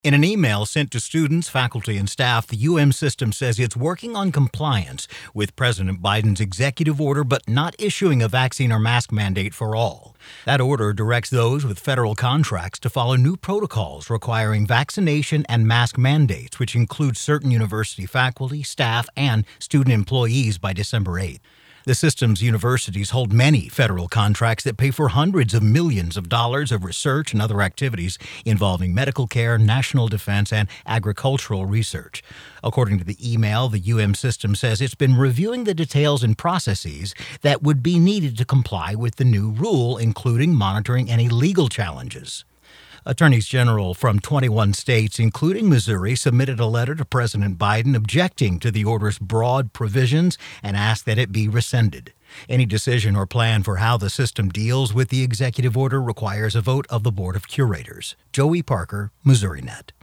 In an email sent to students, faculty, and staff, the system says it's working on compliance with President Biden's executive order, but not issuing a vaccine or mask mandate for all. That order directs those with federal contracts to follow new protocols requiring vaccination and mask mandates, which include certain university faculty, staff, and student employees by December 8th. The system's universities hold many federal contracts that pay for hundreds of millions of dollars of research and other activities involving medical care, national defense, and agricultural research. According to the email, the system says it's been reviewing the details and processes that would be needed to comply with the new rule, including monitoring any legal challenges. Attorneys general from 21 states, including Missouri, submitted a letter to President Biden objecting to the order's broad provisions and asked that it be rescinded. Any decision or plan for how the system deals with the executive order requires a vote of the Board of Curators. Joey Parker, MissouriNet.